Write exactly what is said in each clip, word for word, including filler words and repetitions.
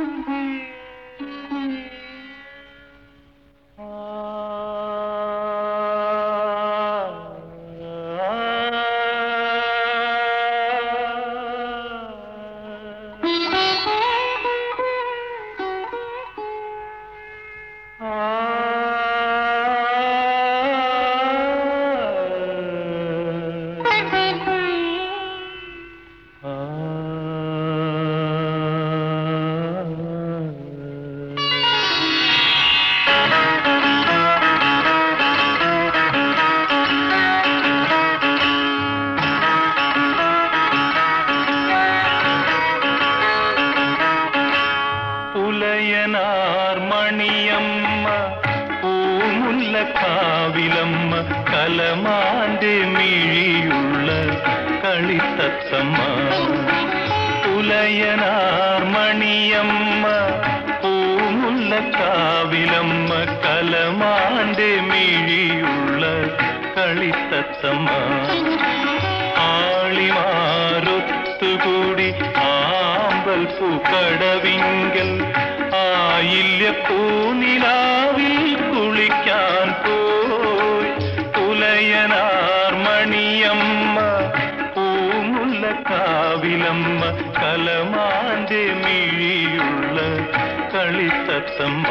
മണിയമ്മ പൂമുല്ലക്കാവിലമ്മ കലമാന്റെ മിഴിയുള്ള കളിത്തത്തമ്മ പുലയനാർ മണിയമ്മ പൂമുല്ലക്കാവിലമ്മ കലമാന്റെ മിഴിയുള്ള കളിത്തത്തമ്മ ആളിമാരൊത്തുകൂടി ആമ്പൽ പൂക്കടവിങ്കൽ ആയില്യ പൂനിലാവിൽ കുളിക്കാൻ പോയി പുലയനാർ മണിയമ്മ പൂമുല്ലക്കാവിലമ്മ കലമാന്റെ മിഴിയുള്ള കളിത്തത്തമ്മ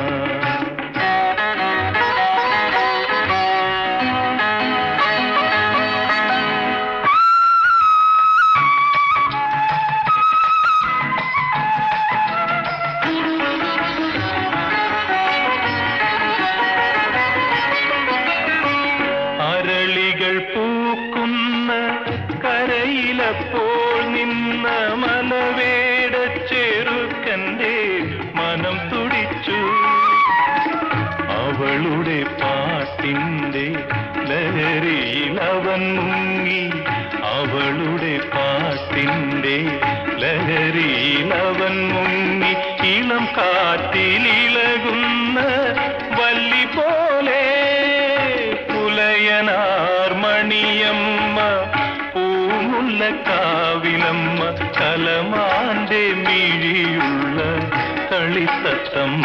പൂക്കുന്ന കരയിലപ്പോൾ നിന്ന മലവേട ചെറുക്കന്റെ മനം തുടിച്ചു അവളുടെ പാട്ടിന്റെ ലഹരിയിൽ അവൻ മുങ്ങി അവളുടെ പാട്ടിന്റെ ലഹരിയിൽ അവൻ മുങ്ങി ഇളം കാറ്റിലിളകുന്ന വല്ലി പോലെ പുലയനാർ മണിയമ്മ പൂമുല്ലക്കാവിലമ്മ കലമാന്റെ മിഴിയുള്ള കളിത്തത്തമ്മ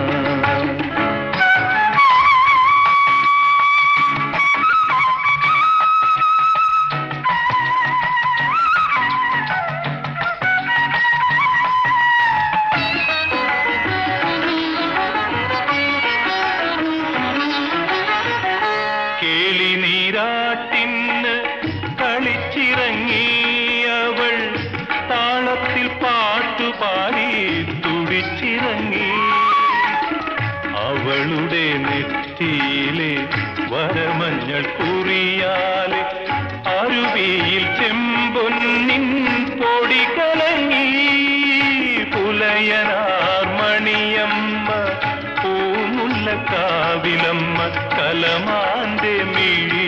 നീരാട്ടിന് കളിച്ചിറങ്ങി അവൾ താളത്തിൽ പാട്ടുപാടി തുടിച്ചിറങ്ങി അവളുടെ നെറ്റിയിലെ വരമഞ്ഞൾ കുറിയാലെ അരുവിയിൽ ചെമ്പൊന്നിൻ പൊടി കലങ്ങി പുലയനാർ മണിയമ്മ പൂമുല്ലക്കാവിലമ്മ കലമാന്റെ മിഴി